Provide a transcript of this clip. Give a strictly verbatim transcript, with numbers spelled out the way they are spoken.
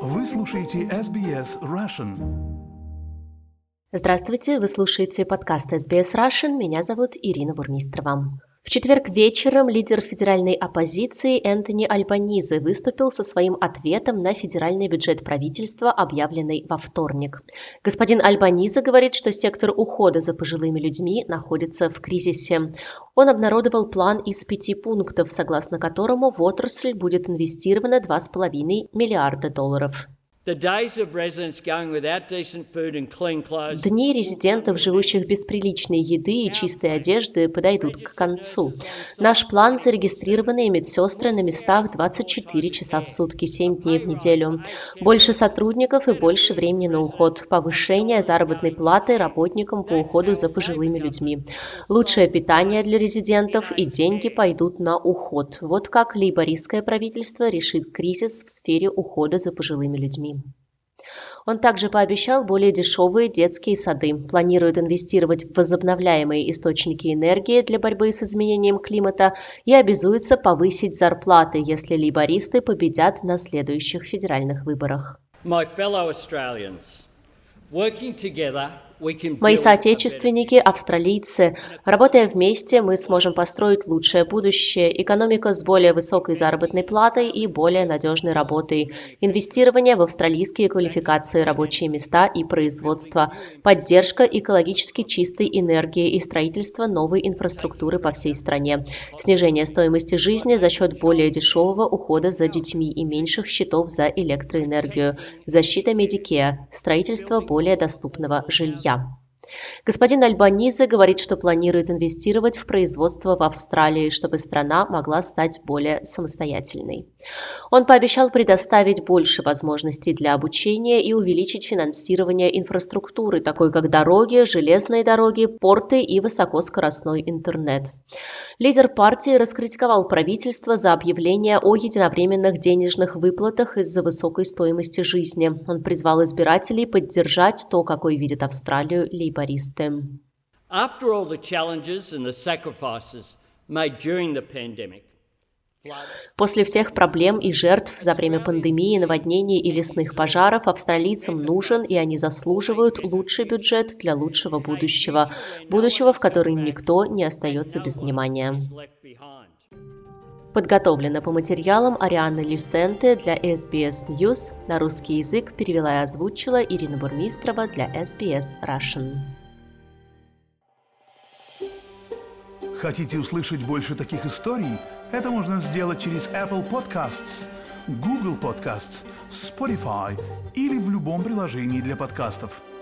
Вы слушаете эс би эс Russian. Здравствуйте, вы слушаете подкаст эс би эс Russian. Меня зовут Ирина Бурмистрова. В четверг вечером лидер федеральной оппозиции Энтони Альбанизе выступил со своим ответом на федеральный бюджет правительства, объявленный во вторник. Господин Альбанизе говорит, что сектор ухода за пожилыми людьми находится в кризисе. Он обнародовал план из пяти пунктов, согласно которому в отрасль будет инвестировано два с половиной миллиарда долларов. Дни резидентов, живущих без приличной еды и чистой одежды, подойдут к концу. Наш план — зарегистрированные медсестры на местах двадцать четыре часа в сутки, семь дней в неделю. Больше сотрудников и больше времени на уход. Повышение заработной платы работникам по уходу за пожилыми людьми. Лучшее питание для резидентов, и деньги пойдут на уход. Вот как лейбористское правительство решит кризис в сфере ухода за пожилыми людьми. Он также пообещал более дешевые детские сады, планирует инвестировать в возобновляемые источники энергии для борьбы с изменением климата и обязуется повысить зарплаты, если лейбористы победят на следующих федеральных выборах. Мои соотечественники, австралийцы, работая вместе, мы сможем построить лучшее будущее, экономика с более высокой заработной платой и более надежной работой, инвестирование в австралийские квалификации, рабочие места и производство, поддержка экологически чистой энергии и строительство новой инфраструктуры по всей стране, снижение стоимости жизни за счет более дешевого ухода за детьми и меньших счетов за электроэнергию, защита Medicare, строительство более доступного жилья. Господин Альбанизе говорит, что планирует инвестировать в производство в Австралии, чтобы страна могла стать более самостоятельной. Он пообещал предоставить больше возможностей для обучения и увеличить финансирование инфраструктуры, такой как дороги, железные дороги, порты и высокоскоростной интернет. Лидер партии раскритиковал правительство за объявление о единовременных денежных выплатах из-за высокой стоимости жизни. Он призвал избирателей поддержать то, какой видит Австралию лейбористы. After all the challenges and the sacrifices made during the pandemic, После всех проблем и жертв за время пандемии, наводнений и лесных пожаров австралийцам нужен, и они заслуживают, лучший бюджет для лучшего будущего, будущего, в котором никто не остается без внимания. Подготовлено по материалам Арианы Люсенте для эс би эс News. На русский язык перевела и озвучила Ирина Бурмистрова для эс би эс Russian. Хотите услышать больше таких историй? Это можно сделать через Apple Podcasts, Google Podcasts, Spotify или в любом приложении для подкастов.